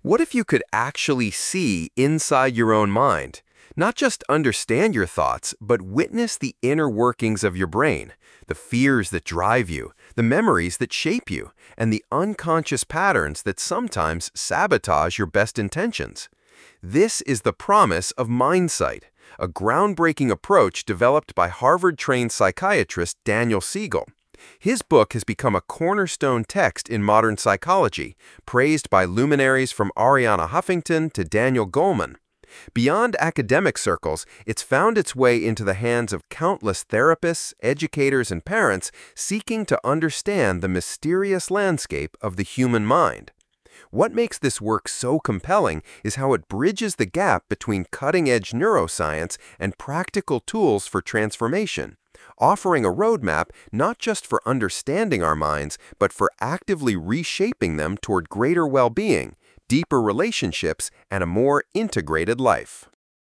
What if you could actually see inside your own mind? Not just understand your thoughts, but witness the inner workings of your brain, the fears that drive you, the memories that shape you, and the unconscious patterns that sometimes sabotage your best intentions. This is the promise of Mindsight, a groundbreaking approach developed by Harvard-trained psychiatrist Daniel Siegel. His book has become a cornerstone text in modern psychology, praised by luminaries from Arianna Huffington to Daniel Goleman. Beyond academic circles, it's found its way into the hands of countless therapists, educators, and parents seeking to understand the mysterious landscape of the human mind. What makes this work so compelling is how it bridges the gap between cutting-edge neuroscience and practical tools for transformation, offering a roadmap not just for understanding our minds, but for actively reshaping them toward greater well-being, deeper relationships, and a more integrated life.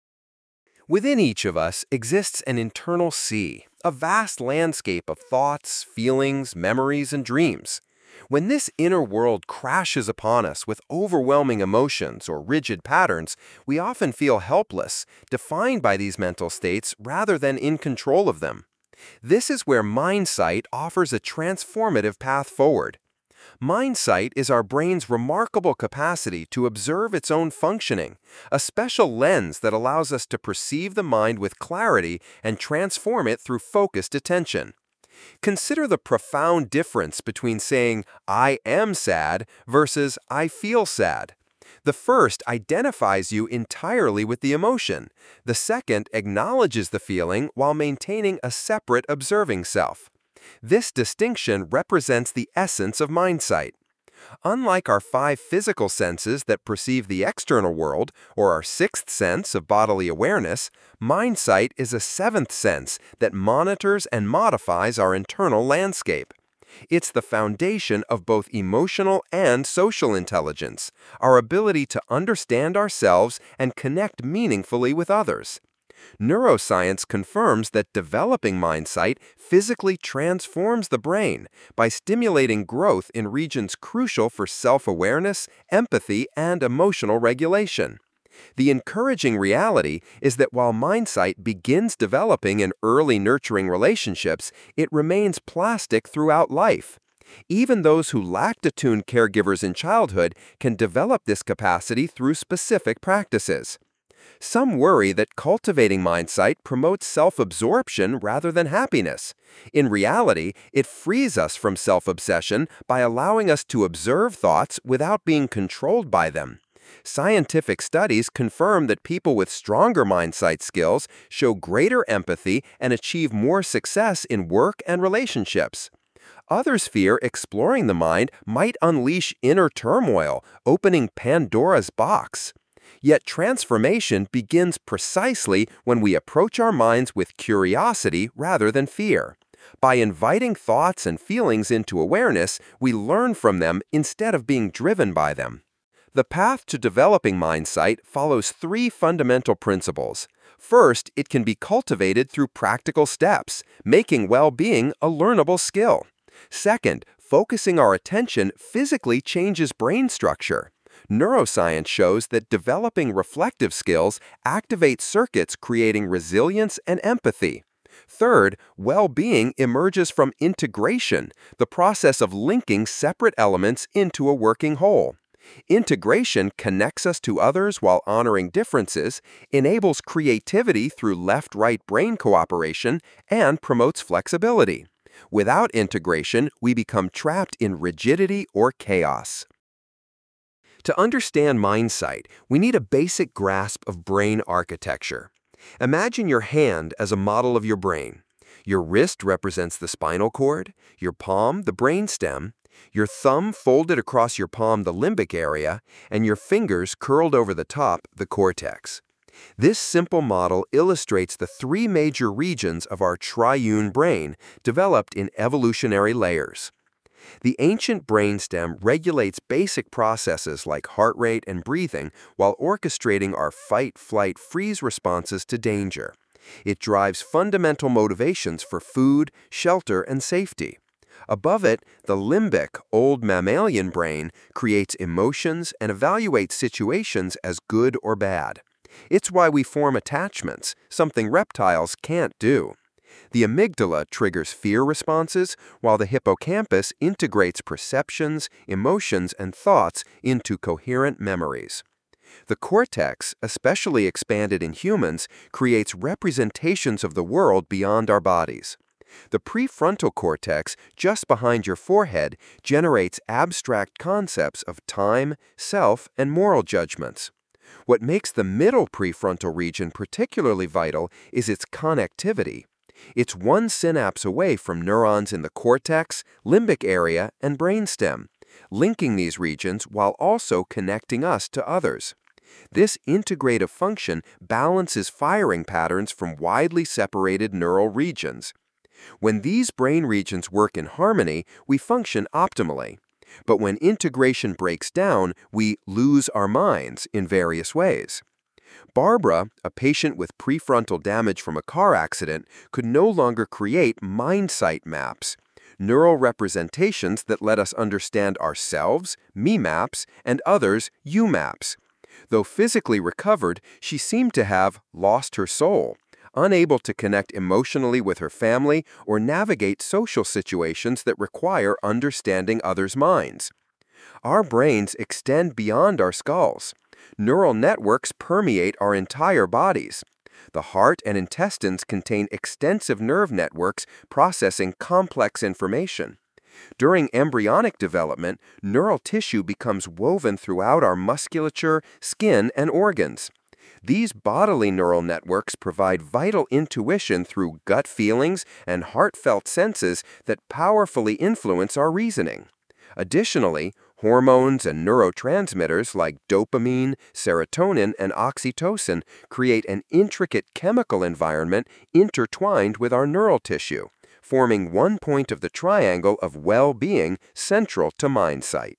Within each of us exists an internal sea, a vast landscape of thoughts, feelings, memories, and dreams. When this inner world crashes upon us with overwhelming emotions or rigid patterns, we often feel helpless, defined by these mental states rather than in control of them. This is where Mindsight offers a transformative path forward. Mindsight is our brain's remarkable capacity to observe its own functioning, a special lens that allows us to perceive the mind with clarity and transform it through focused attention. Consider the profound difference between saying, "I am sad" versus "I feel sad." The first identifies you entirely with the emotion. The second acknowledges the feeling while maintaining a separate observing self. This distinction represents the essence of Mindsight. Unlike our five physical senses that perceive the external world, or our sixth sense of bodily awareness, Mindsight is a seventh sense that monitors and modifies our internal landscape. It's the foundation of both emotional and social intelligence, our ability to understand ourselves and connect meaningfully with others. Neuroscience confirms that developing Mindsight physically transforms the brain by stimulating growth in regions crucial for self-awareness, empathy, and emotional regulation. The encouraging reality is that while Mindsight begins developing in early nurturing relationships, it remains plastic throughout life. Even those who lacked attuned caregivers in childhood can develop this capacity through specific practices. Some worry that cultivating Mindsight promotes self-absorption rather than happiness. In reality, it frees us from self-obsession by allowing us to observe thoughts without being controlled by them. Scientific studies confirm that people with stronger Mindsight skills show greater empathy and achieve more success in work and relationships. Others fear exploring the mind might unleash inner turmoil, opening Pandora's box. Yet transformation begins precisely when we approach our minds with curiosity rather than fear. By inviting thoughts and feelings into awareness, we learn from them instead of being driven by them. The path to developing Mindsight follows three fundamental principles. First, it can be cultivated through practical steps, making well-being a learnable skill. Second, focusing our attention physically changes brain structure. Neuroscience shows that developing reflective skills activate circuits creating resilience and empathy. Third, well-being emerges from integration, the process of linking separate elements into a working whole. Integration connects us to others while honoring differences, enables creativity through left-right brain cooperation, and promotes flexibility. Without integration, we become trapped in rigidity or chaos. To understand Mindsight, we need a basic grasp of brain architecture. Imagine your hand as a model of your brain. Your wrist represents the spinal cord, your palm the brainstem, your thumb folded across your palm the limbic area, and your fingers curled over the top the cortex. This simple model illustrates the three major regions of our triune brain developed in evolutionary layers. The ancient brainstem regulates basic processes like heart rate and breathing while orchestrating our fight, flight, freeze responses to danger. It drives fundamental motivations for food, shelter, and safety. Above it, the limbic, old mammalian brain creates emotions and evaluates situations as good or bad. It's why we form attachments, something reptiles can't do. The amygdala triggers fear responses, while the hippocampus integrates perceptions, emotions, and thoughts into coherent memories. The cortex, especially expanded in humans, creates representations of the world beyond our bodies. The prefrontal cortex, just behind your forehead, generates abstract concepts of time, self, and moral judgments. What makes the middle prefrontal region particularly vital is its connectivity. It's one synapse away from neurons in the cortex, limbic area, and brainstem, linking these regions while also connecting us to others. This integrative function balances firing patterns from widely separated neural regions. When these brain regions work in harmony, we function optimally. But when integration breaks down, we lose our minds in various ways. Barbara, a patient with prefrontal damage from a car accident, could no longer create mind-sight maps, neural representations that let us understand ourselves, me-maps, and others, you-maps. Though physically recovered, she seemed to have lost her soul, unable to connect emotionally with her family or navigate social situations that require understanding others' minds. Our brains extend beyond our skulls. Neural networks permeate our entire bodies. The heart and intestines contain extensive nerve networks processing complex information. During embryonic development, neural tissue becomes woven throughout our musculature, skin, and organs. These bodily neural networks provide vital intuition through gut feelings and heartfelt senses that powerfully influence our reasoning. Additionally, hormones and neurotransmitters like dopamine, serotonin, and oxytocin create an intricate chemical environment intertwined with our neural tissue, forming one point of the triangle of well-being central to mindsight.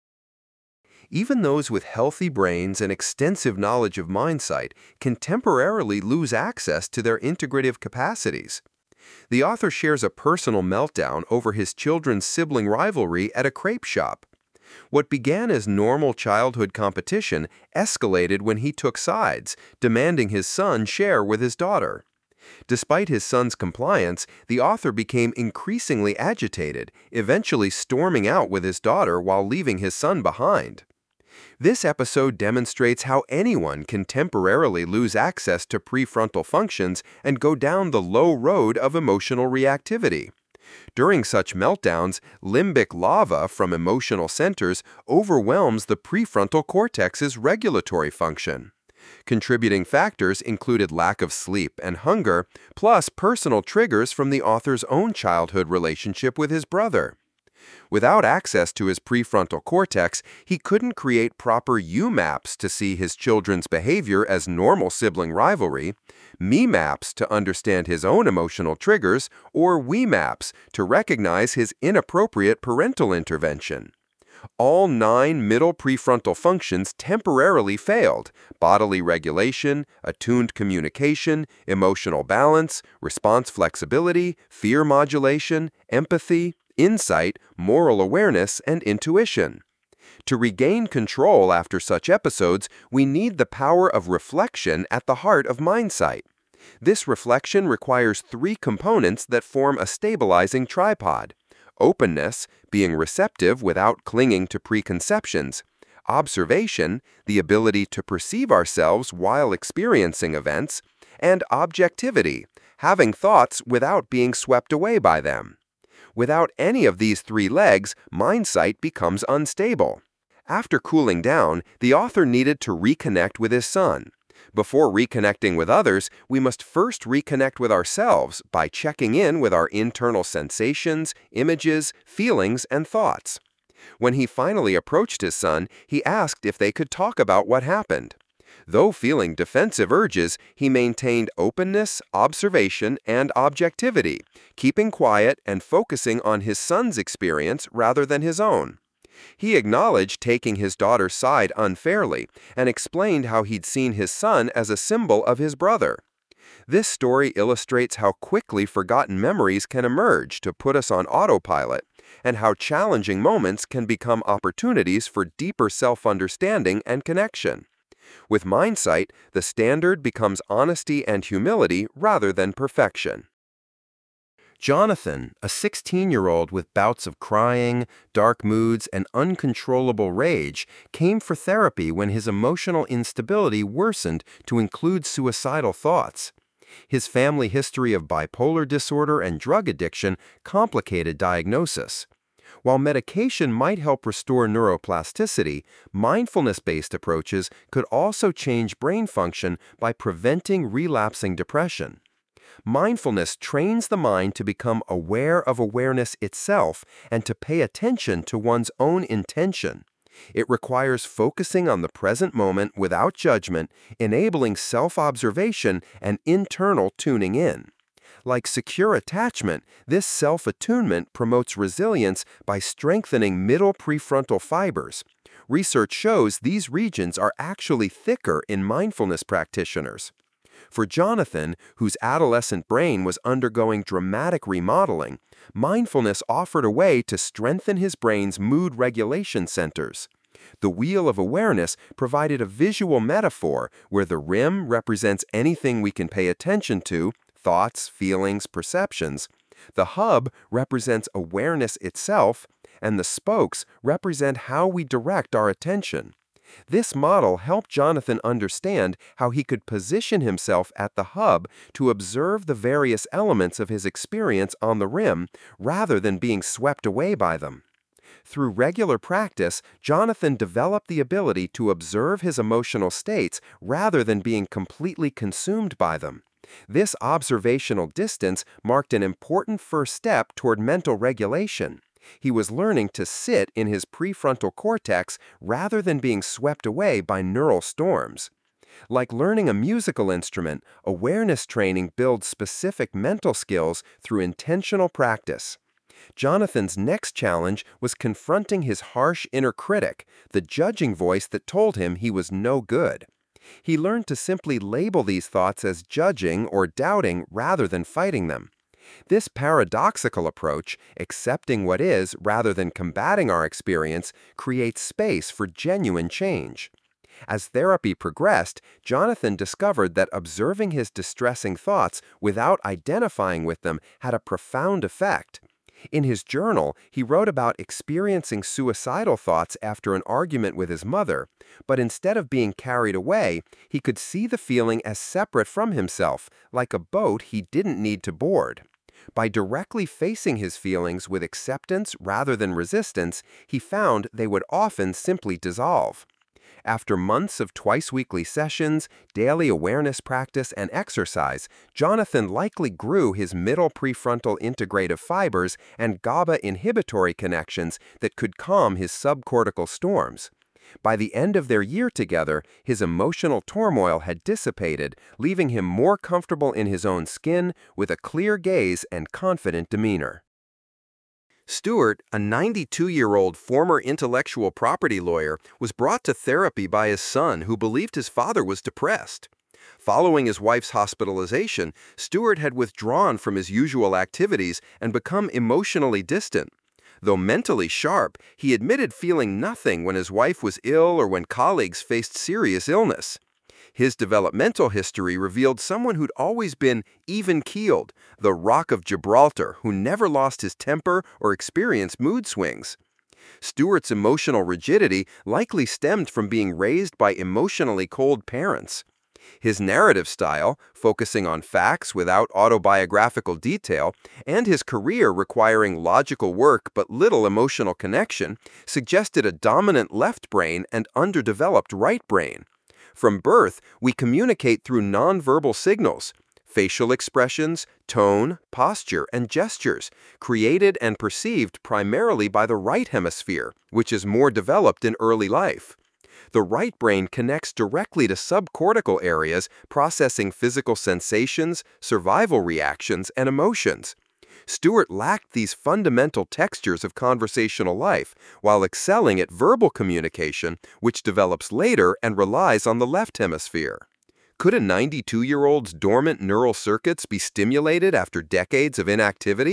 Even those with healthy brains and extensive knowledge of mindsight can temporarily lose access to their integrative capacities. The author shares a personal meltdown over his children's sibling rivalry at a crepe shop. What began as normal childhood competition escalated when he took sides, demanding his son share with his daughter. Despite his son's compliance, the author became increasingly agitated, eventually storming out with his daughter while leaving his son behind. This episode demonstrates how anyone can temporarily lose access to prefrontal functions and go down the low road of emotional reactivity. During such meltdowns, limbic lava from emotional centers overwhelms the prefrontal cortex's regulatory function. Contributing factors included lack of sleep and hunger, plus personal triggers from the author's own childhood relationship with his brother. Without access to his prefrontal cortex, he couldn't create proper you-maps to see his children's behavior as normal sibling rivalry, me-maps to understand his own emotional triggers, or we-maps to recognize his inappropriate parental intervention. All 9 middle prefrontal functions temporarily failed: bodily regulation, attuned communication, emotional balance, response flexibility, fear modulation, empathy, insight, moral awareness, and intuition. To regain control after such episodes, we need the power of reflection at the heart of mindsight. This reflection requires 3 components that form a stabilizing tripod: openness, being receptive without clinging to preconceptions; observation, the ability to perceive ourselves while experiencing events; and objectivity, having thoughts without being swept away by them. Without any of these 3 legs, mindsight becomes unstable. After cooling down, the author needed to reconnect with his son. Before reconnecting with others, we must first reconnect with ourselves by checking in with our internal sensations, images, feelings, and thoughts. When he finally approached his son, he asked if they could talk about what happened. Though feeling defensive urges, he maintained openness, observation, and objectivity, keeping quiet and focusing on his son's experience rather than his own. He acknowledged taking his daughter's side unfairly and explained how he'd seen his son as a symbol of his brother. This story illustrates how quickly forgotten memories can emerge to put us on autopilot, and how challenging moments can become opportunities for deeper self-understanding and connection. With MindSight, the standard becomes honesty and humility rather than perfection. Jonathan, a 16-year-old with bouts of crying, dark moods, and uncontrollable rage, came for therapy when his emotional instability worsened to include suicidal thoughts. His family history of bipolar disorder and drug addiction complicated diagnosis. While medication might help restore neuroplasticity, mindfulness-based approaches could also change brain function by preventing relapsing depression. Mindfulness trains the mind to become aware of awareness itself and to pay attention to one's own intention. It requires focusing on the present moment without judgment, enabling self-observation and internal tuning in. Like secure attachment, this self-attunement promotes resilience by strengthening middle prefrontal fibers. Research shows these regions are actually thicker in mindfulness practitioners. For Jonathan, whose adolescent brain was undergoing dramatic remodeling, mindfulness offered a way to strengthen his brain's mood regulation centers. The Wheel of Awareness provided a visual metaphor where the rim represents anything we can pay attention to, thoughts, feelings, perceptions. The hub represents awareness itself, and the spokes represent how we direct our attention. This model helped Jonathan understand how he could position himself at the hub to observe the various elements of his experience on the rim rather than being swept away by them. Through regular practice, Jonathan developed the ability to observe his emotional states rather than being completely consumed by them. This observational distance marked an important first step toward mental regulation. He was learning to sit in his prefrontal cortex rather than being swept away by neural storms. Like learning a musical instrument, awareness training builds specific mental skills through intentional practice. Jonathan's next challenge was confronting his harsh inner critic, the judging voice that told him he was no good. He learned to simply label these thoughts as judging or doubting rather than fighting them. This paradoxical approach, accepting what is rather than combating our experience, creates space for genuine change. As therapy progressed, Jonathan discovered that observing his distressing thoughts without identifying with them had a profound effect. In his journal, he wrote about experiencing suicidal thoughts after an argument with his mother, but instead of being carried away, he could see the feeling as separate from himself, like a boat he didn't need to board. By directly facing his feelings with acceptance rather than resistance, he found they would often simply dissolve. After months of twice-weekly sessions, daily awareness practice, and exercise, Jonathan likely grew his middle prefrontal integrative fibers and GABA inhibitory connections that could calm his subcortical storms. By the end of their year together, his emotional turmoil had dissipated, leaving him more comfortable in his own skin with a clear gaze and confident demeanor. Stuart, a 92-year-old former intellectual property lawyer, was brought to therapy by his son who believed his father was depressed. Following his wife's hospitalization, Stuart had withdrawn from his usual activities and become emotionally distant. Though mentally sharp, he admitted feeling nothing when his wife was ill or when colleagues faced serious illness. His developmental history revealed someone who'd always been even-keeled, the Rock of Gibraltar who never lost his temper or experienced mood swings. Stuart's emotional rigidity likely stemmed from being raised by emotionally cold parents. His narrative style, focusing on facts without autobiographical detail, and his career requiring logical work but little emotional connection, suggested a dominant left brain and underdeveloped right brain. From birth, we communicate through nonverbal signals, facial expressions, tone, posture, and gestures, created and perceived primarily by the right hemisphere, which is more developed in early life. The right brain connects directly to subcortical areas processing physical sensations, survival reactions, and emotions. Stuart lacked these fundamental textures of conversational life while excelling at verbal communication, which develops later and relies on the left hemisphere. Could a 92-year-old's dormant neural circuits be stimulated after decades of inactivity?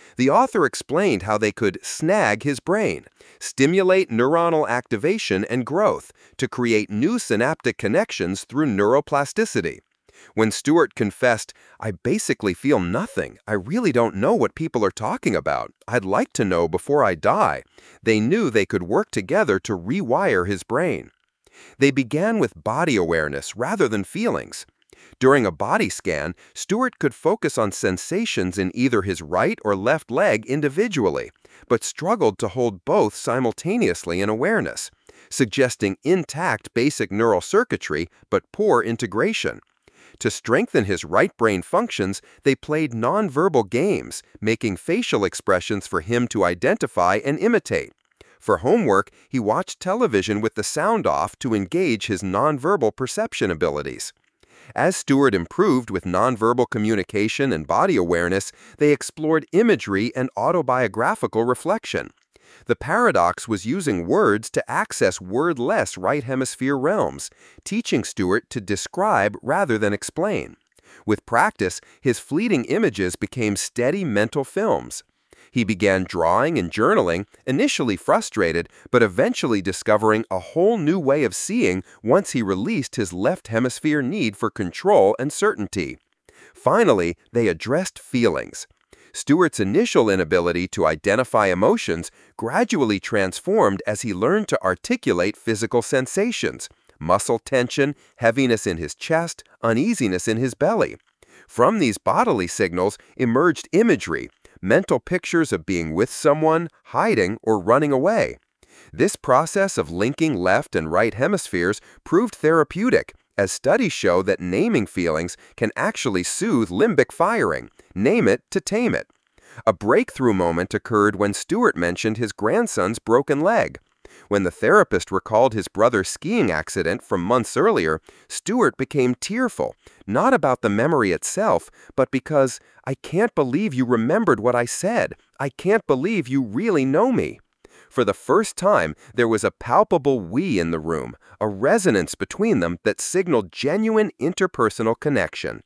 The author explained how they could snag his brain, stimulate neuronal activation and growth to create new synaptic connections through neuroplasticity. When Stewart confessed, "I basically feel nothing. I really don't know what people are talking about. I'd like to know before I die," they knew they could work together to rewire his brain. They began with body awareness rather than feelings. During a body scan, Stewart could focus on sensations in either his right or left leg individually, but struggled to hold both simultaneously in awareness, suggesting intact basic neural circuitry but poor integration. To strengthen his right brain functions, they played nonverbal games, making facial expressions for him to identify and imitate. For homework, he watched television with the sound off to engage his nonverbal perception abilities. As Stewart improved with nonverbal communication and body awareness, they explored imagery and autobiographical reflection. The paradox was using words to access wordless right hemisphere realms, teaching Stewart to describe rather than explain. With practice, his fleeting images became steady mental films. He began drawing and journaling, initially frustrated, but eventually discovering a whole new way of seeing once he released his left hemisphere need for control and certainty. Finally, they addressed feelings. Stewart's initial inability to identify emotions gradually transformed as he learned to articulate physical sensations, muscle tension, heaviness in his chest, uneasiness in his belly. From these bodily signals emerged imagery, mental pictures of being with someone, hiding, or running away. This process of linking left and right hemispheres proved therapeutic, as studies show that naming feelings can actually soothe limbic firing. Name it to tame it. A breakthrough moment occurred when Stewart mentioned his grandson's broken leg. When the therapist recalled his brother's skiing accident from months earlier, Stewart became tearful, not about the memory itself, but because, "I can't believe you remembered what I said. I can't believe you really know me." For the first time, there was a palpable we in the room, a resonance between them that signaled genuine interpersonal connection.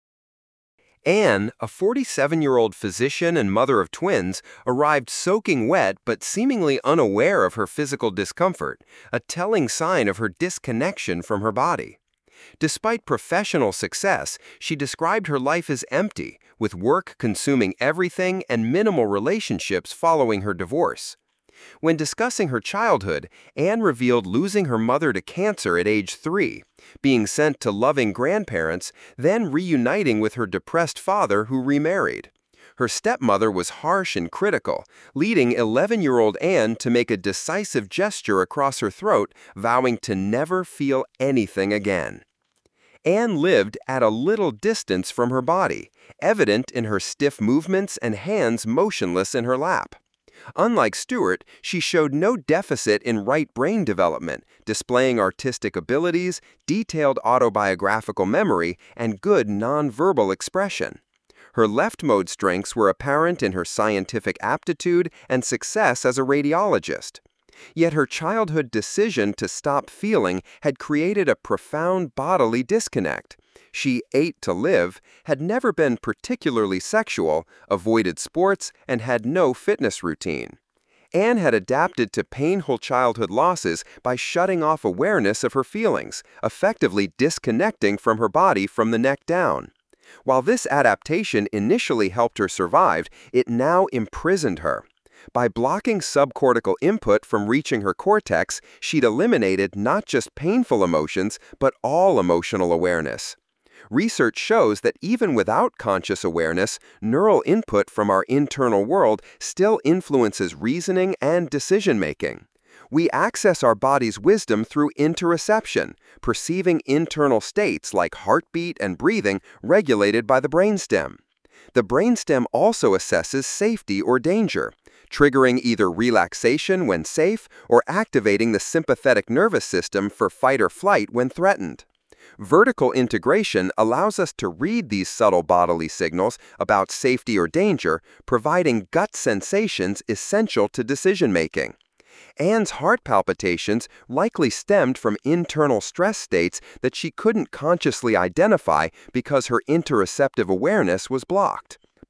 Anne, a 47-year-old physician and mother of twins, arrived soaking wet but seemingly unaware of her physical discomfort, a telling sign of her disconnection from her body. Despite professional success, she described her life as empty, with work consuming everything and minimal relationships following her divorce. When discussing her childhood, Anne revealed losing her mother to cancer at age 3, being sent to loving grandparents, then reuniting with her depressed father who remarried. Her stepmother was harsh and critical, leading 11-year-old Anne to make a decisive gesture across her throat, vowing to never feel anything again. Anne lived at a little distance from her body, evident in her stiff movements and hands motionless in her lap. Unlike Stewart, she showed no deficit in right brain development, displaying artistic abilities, detailed autobiographical memory, and good nonverbal expression. Her left mode strengths were apparent in her scientific aptitude and success as a radiologist. Yet her childhood decision to stop feeling had created a profound bodily disconnect. She ate to live, had never been particularly sexual, avoided sports, and had no fitness routine. Anne had adapted to painful childhood losses by shutting off awareness of her feelings, effectively disconnecting from her body from the neck down. While this adaptation initially helped her survive, it now imprisoned her. By blocking subcortical input from reaching her cortex, she'd eliminated not just painful emotions, but all emotional awareness. Research shows that even without conscious awareness, neural input from our internal world still influences reasoning and decision-making. We access our body's wisdom through interoception, perceiving internal states like heartbeat and breathing regulated by the brainstem. The brainstem also assesses safety or danger, triggering either relaxation when safe or activating the sympathetic nervous system for fight or flight when threatened. Vertical integration allows us to read these subtle bodily signals about safety or danger, providing gut sensations essential to decision-making. Anne's heart palpitations likely stemmed from internal stress states that she couldn't consciously identify because her interoceptive awareness was blocked.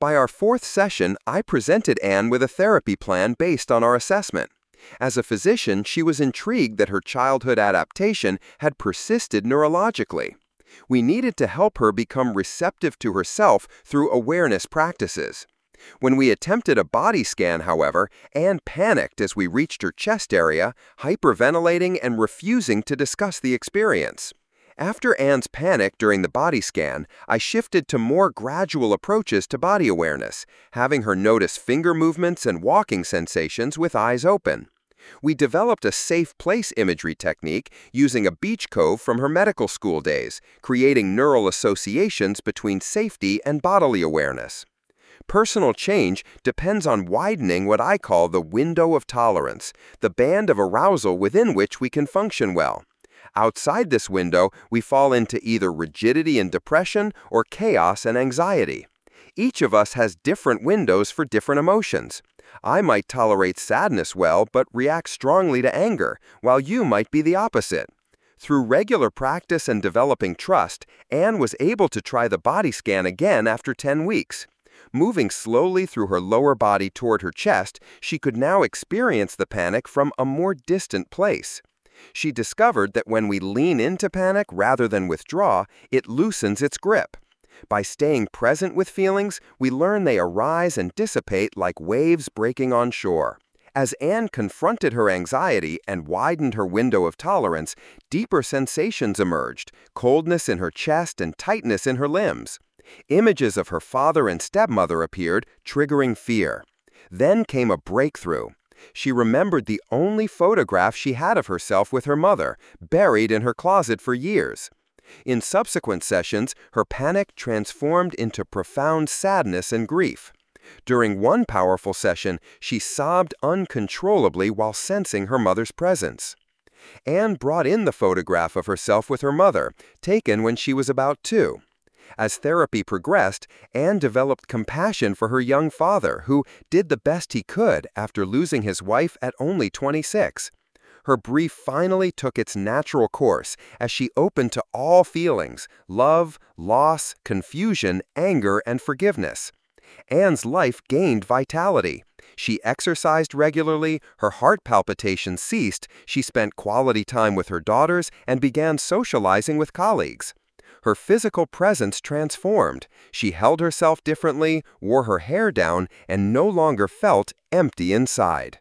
By our fourth session, I presented Anne with a therapy plan based on our assessment. As a physician, she was intrigued that her childhood adaptation had persisted neurologically. We needed to help her become receptive to herself through awareness practices. When we attempted a body scan, however, Anne panicked as we reached her chest area, hyperventilating and refusing to discuss the experience. After Anne's panic during the body scan, I shifted to more gradual approaches to body awareness, having her notice finger movements and walking sensations with eyes open. We developed a safe place imagery technique using a beach cove from her medical school days, creating neural associations between safety and bodily awareness. Personal change depends on widening what I call the window of tolerance, the band of arousal within which we can function well. Outside this window, we fall into either rigidity and depression or chaos and anxiety. Each of us has different windows for different emotions. I might tolerate sadness well but react strongly to anger, while you might be the opposite. Through regular practice and developing trust, Anne was able to try the body scan again after 10 weeks. Moving slowly through her lower body toward her chest, she could now experience the panic from a more distant place. She discovered that when we lean into panic rather than withdraw, it loosens its grip. By staying present with feelings, we learn they arise and dissipate like waves breaking on shore. As Anne confronted her anxiety and widened her window of tolerance, deeper sensations emerged, coldness in her chest and tightness in her limbs. Images of her father and stepmother appeared, triggering fear. Then came a breakthrough. She remembered the only photograph she had of herself with her mother, buried in her closet for years. In subsequent sessions, her panic transformed into profound sadness and grief. During one powerful session, she sobbed uncontrollably while sensing her mother's presence. Anne brought in the photograph of herself with her mother, taken when she was about 2. As therapy progressed, Anne developed compassion for her young father, who did the best he could after losing his wife at only 26. Her grief finally took its natural course as she opened to all feelings: love, loss, confusion, anger, and forgiveness. Anne's life gained vitality. She exercised regularly, her heart palpitations ceased, she spent quality time with her daughters, and began socializing with colleagues. Her physical presence transformed. She held herself differently, wore her hair down, and no longer felt empty inside.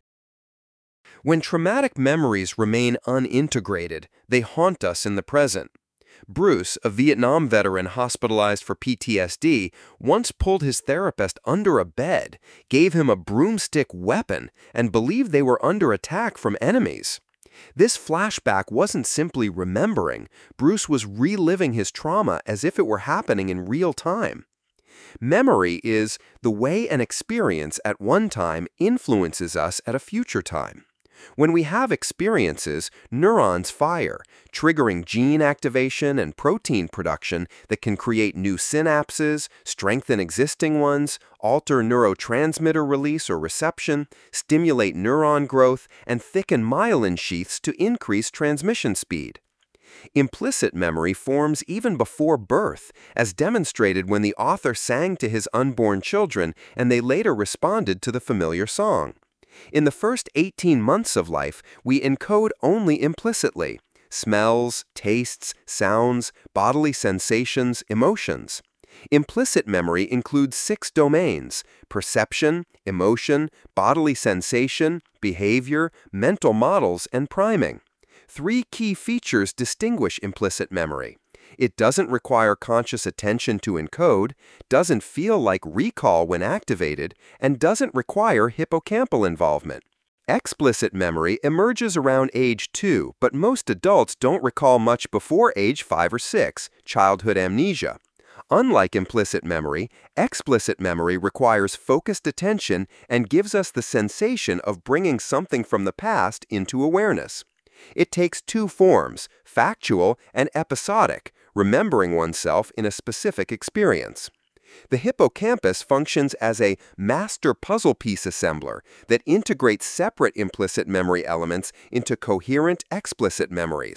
When traumatic memories remain unintegrated, they haunt us in the present. Bruce, a Vietnam veteran hospitalized for PTSD, once pulled his therapist under a bed, gave him a broomstick weapon, and believed they were under attack from enemies. This flashback wasn't simply remembering. Bruce was reliving his trauma as if it were happening in real time. Memory is the way an experience at one time influences us at a future time. When we have experiences, neurons fire, triggering gene activation and protein production that can create new synapses, strengthen existing ones, alter neurotransmitter release or reception, stimulate neuron growth, and thicken myelin sheaths to increase transmission speed. Implicit memory forms even before birth, as demonstrated when the author sang to his unborn children and they later responded to the familiar song. In the first 18 months of life, we encode only implicitly: smells, tastes, sounds, bodily sensations, emotions. Implicit memory includes 6 domains: perception, emotion, bodily sensation, behavior, mental models, and priming. 3 key features distinguish implicit memory. It doesn't require conscious attention to encode, doesn't feel like recall when activated, and doesn't require hippocampal involvement. Explicit memory emerges around age 2, but most adults don't recall much before age 5 or 6, childhood amnesia. Unlike implicit memory, explicit memory requires focused attention and gives us the sensation of bringing something from the past into awareness. It takes 2 forms, factual and episodic, remembering oneself in a specific experience. The hippocampus functions as a master puzzle piece assembler that integrates separate implicit memory elements into coherent explicit memories.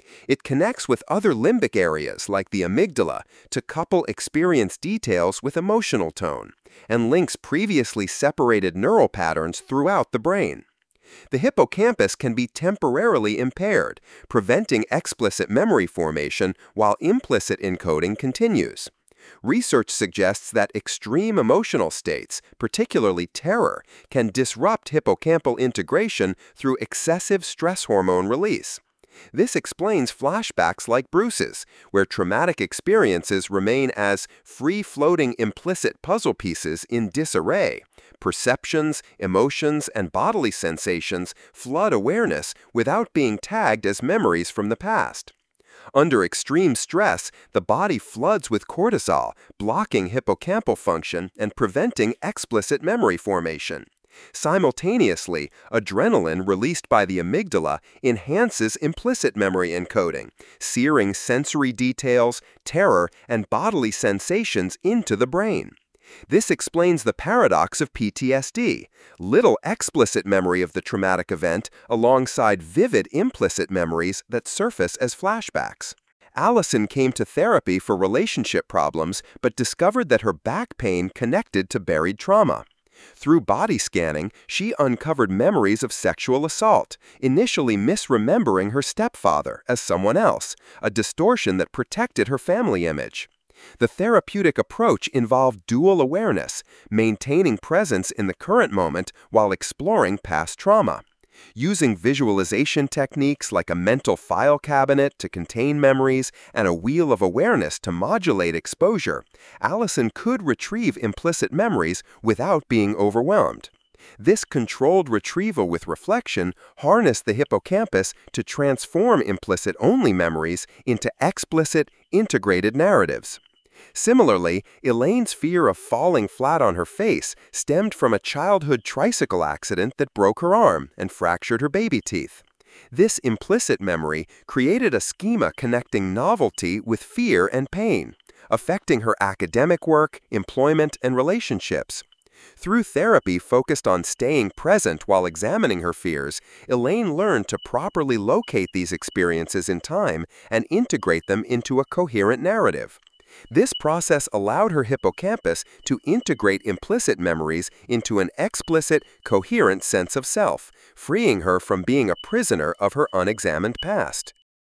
It connects with other limbic areas like the amygdala to couple experience details with emotional tone, and links previously separated neural patterns throughout the brain. The hippocampus can be temporarily impaired, preventing explicit memory formation while implicit encoding continues. Research suggests that extreme emotional states, particularly terror, can disrupt hippocampal integration through excessive stress hormone release. This explains flashbacks like Bruce's, where traumatic experiences remain as free-floating implicit puzzle pieces in disarray. Perceptions, emotions, and bodily sensations flood awareness without being tagged as memories from the past. Under extreme stress, the body floods with cortisol, blocking hippocampal function and preventing explicit memory formation. Simultaneously, adrenaline released by the amygdala enhances implicit memory encoding, searing sensory details, terror, and bodily sensations into the brain. This explains the paradox of PTSD, little explicit memory of the traumatic event alongside vivid implicit memories that surface as flashbacks. Allison came to therapy for relationship problems but discovered that her back pain connected to buried trauma. Through body scanning, she uncovered memories of sexual assault, initially misremembering her stepfather as someone else, a distortion that protected her family image. The therapeutic approach involved dual awareness, maintaining presence in the current moment while exploring past trauma. Using visualization techniques like a mental file cabinet to contain memories and a wheel of awareness to modulate exposure, Allison could retrieve implicit memories without being overwhelmed. This controlled retrieval with reflection harnessed the hippocampus to transform implicit-only memories into explicit, integrated narratives. Similarly, Elaine's fear of falling flat on her face stemmed from a childhood tricycle accident that broke her arm and fractured her baby teeth. This implicit memory created a schema connecting novelty with fear and pain, affecting her academic work, employment, and relationships. Through therapy focused on staying present while examining her fears, Elaine learned to properly locate these experiences in time and integrate them into a coherent narrative. This process allowed her hippocampus to integrate implicit memories into an explicit, coherent sense of self, freeing her from being a prisoner of her unexamined past.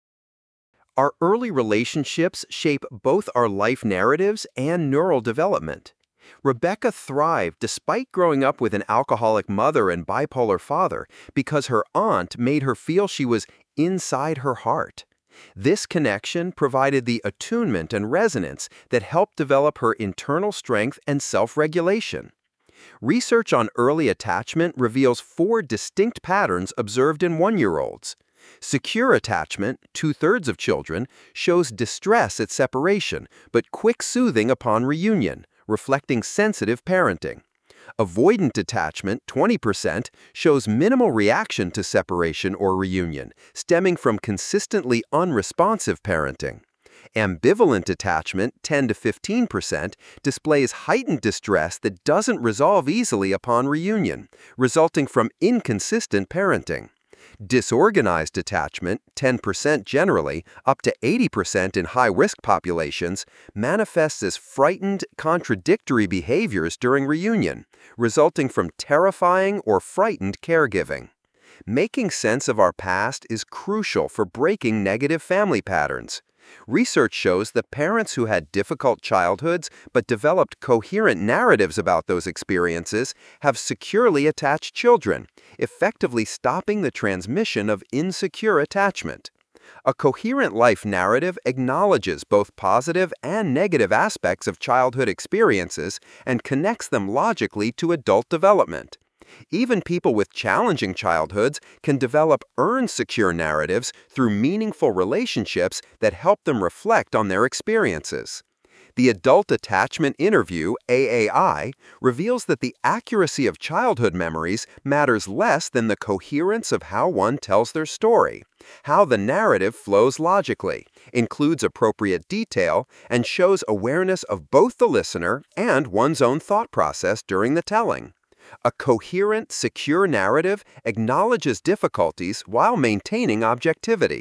Our early relationships shape both our life narratives and neural development. Rebecca thrived despite growing up with an alcoholic mother and bipolar father because her aunt made her feel she was inside her heart. This connection provided the attunement and resonance that helped develop her internal strength and self-regulation. Research on early attachment reveals 4 distinct patterns observed in 1-year-olds. Secure attachment, 2/3 of children, shows distress at separation, but quick soothing upon reunion, reflecting sensitive parenting. Avoidant attachment, 20%, shows minimal reaction to separation or reunion, stemming from consistently unresponsive parenting. Ambivalent attachment, 10 to 15%, displays heightened distress that doesn't resolve easily upon reunion, resulting from inconsistent parenting. Disorganized attachment, 10% generally, up to 80% in high-risk populations, manifests as frightened, contradictory behaviors during reunion, resulting from terrifying or frightened caregiving. Making sense of our past is crucial for breaking negative family patterns. Research shows that parents who had difficult childhoods but developed coherent narratives about those experiences have securely attached children, effectively stopping the transmission of insecure attachment. A coherent life narrative acknowledges both positive and negative aspects of childhood experiences and connects them logically to adult development. Even people with challenging childhoods can develop earned secure narratives through meaningful relationships that help them reflect on their experiences. The Adult Attachment Interview, AAI, reveals that the accuracy of childhood memories matters less than the coherence of how one tells their story, how the narrative flows logically, includes appropriate detail, and shows awareness of both the listener and one's own thought process during the telling. A coherent, secure narrative acknowledges difficulties while maintaining objectivity.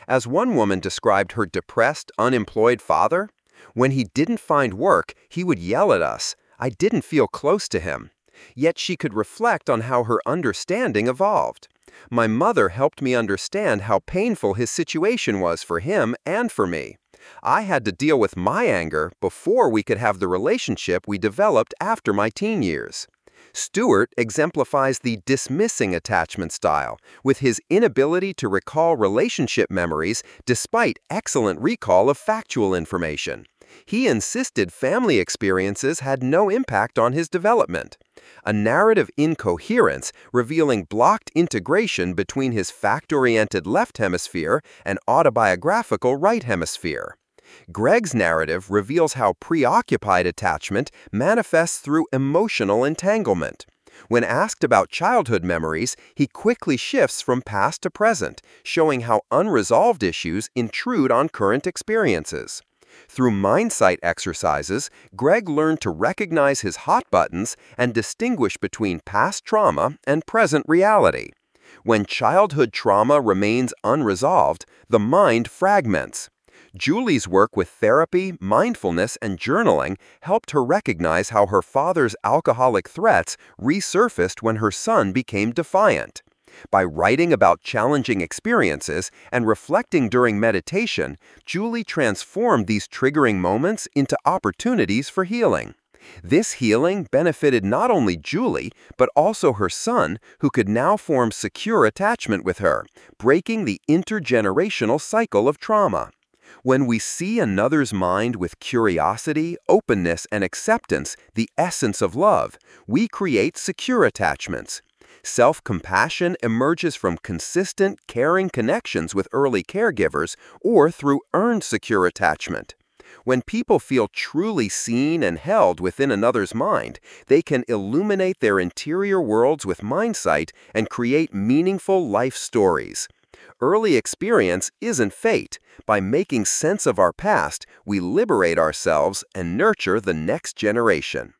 As one woman described her depressed, unemployed father, "When he didn't find work, he would yell at us. I didn't feel close to him." Yet she could reflect on how her understanding evolved. "My mother helped me understand how painful his situation was for him and for me. I had to deal with my anger before we could have the relationship we developed after my teen years." Stewart exemplifies the dismissing attachment style, with his inability to recall relationship memories despite excellent recall of factual information. He insisted family experiences had no impact on his development. A narrative incoherence revealing blocked integration between his fact-oriented left hemisphere and autobiographical right hemisphere. Greg's narrative reveals how preoccupied attachment manifests through emotional entanglement. When asked about childhood memories, he quickly shifts from past to present, showing how unresolved issues intrude on current experiences. Through mindsight exercises, Greg learned to recognize his hot buttons and distinguish between past trauma and present reality. When childhood trauma remains unresolved, the mind fragments. Julie's work with therapy, mindfulness, and journaling helped her recognize how her father's alcoholic threats resurfaced when her son became defiant. By writing about challenging experiences and reflecting during meditation, Julie transformed these triggering moments into opportunities for healing. This healing benefited not only Julie, but also her son, who could now form secure attachment with her, breaking the intergenerational cycle of trauma. When we see another's mind with curiosity, openness, and acceptance, the essence of love, we create secure attachments. Self-compassion emerges from consistent, caring connections with early caregivers or through earned secure attachment. When people feel truly seen and held within another's mind, they can illuminate their interior worlds with mindsight and create meaningful life stories. Early experience isn't fate. By making sense of our past, we liberate ourselves and nurture the next generation.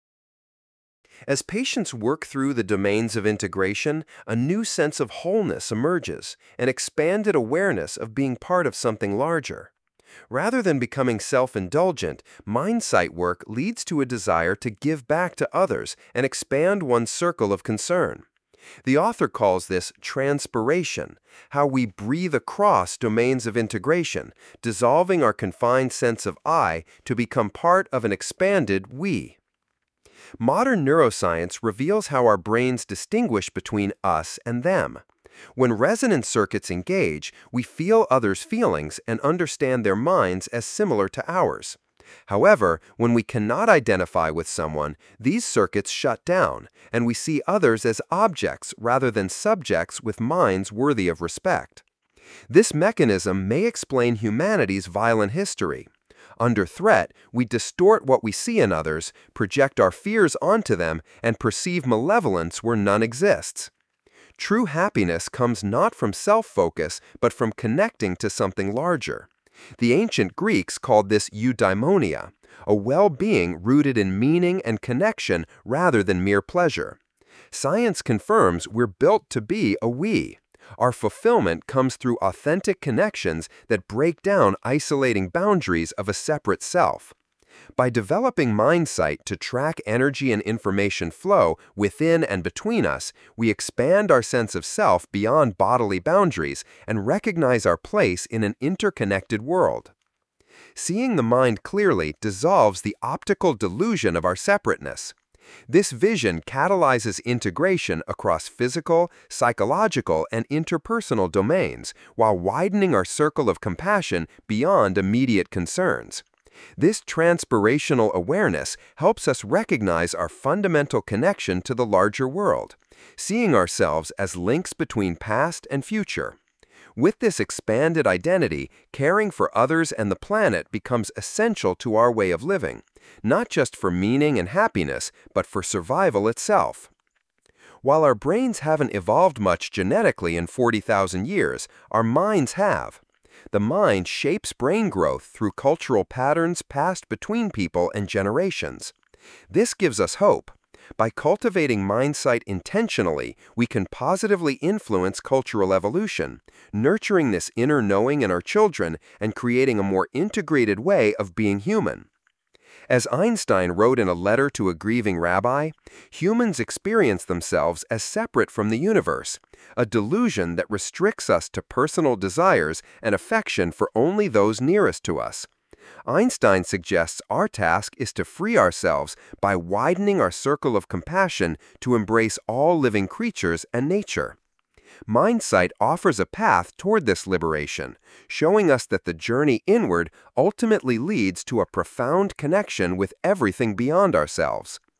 As patients work through the domains of integration, a new sense of wholeness emerges, an expanded awareness of being part of something larger. Rather than becoming self-indulgent, mindsight work leads to a desire to give back to others and expand one's circle of concern. The author calls this transpiration, how we breathe across domains of integration, dissolving our confined sense of I to become part of an expanded we. Modern neuroscience reveals how our brains distinguish between us and them. When resonance circuits engage, we feel others' feelings and understand their minds as similar to ours. However, when we cannot identify with someone, these circuits shut down, and we see others as objects rather than subjects with minds worthy of respect. This mechanism may explain humanity's violent history. Under threat, we distort what we see in others, project our fears onto them, and perceive malevolence where none exists. True happiness comes not from self-focus, but from connecting to something larger. The ancient Greeks called this eudaimonia, a well-being rooted in meaning and connection rather than mere pleasure. Science confirms we're built to be a we. Our fulfillment comes through authentic connections that break down isolating boundaries of a separate self. By developing mindsight to track energy and information flow within and between us, we expand our sense of self beyond bodily boundaries and recognize our place in an interconnected world. Seeing the mind clearly dissolves the optical delusion of our separateness. This vision catalyzes integration across physical, psychological, and interpersonal domains, while widening our circle of compassion beyond immediate concerns. This transpirational awareness helps us recognize our fundamental connection to the larger world, seeing ourselves as links between past and future. With this expanded identity, caring for others and the planet becomes essential to our way of living, not just for meaning and happiness, but for survival itself. While our brains haven't evolved much genetically in 40,000 years, our minds have. The mind shapes brain growth through cultural patterns passed between people and generations. This gives us hope. By cultivating mindsight intentionally, we can positively influence cultural evolution, nurturing this inner knowing in our children and creating a more integrated way of being human. As Einstein wrote in a letter to a grieving rabbi, humans experience themselves as separate from the universe, a delusion that restricts us to personal desires and affection for only those nearest to us. Einstein suggests our task is to free ourselves by widening our circle of compassion to embrace all living creatures and nature. Mindsight offers a path toward this liberation, showing us that the journey inward ultimately leads to a profound connection with everything beyond ourselves.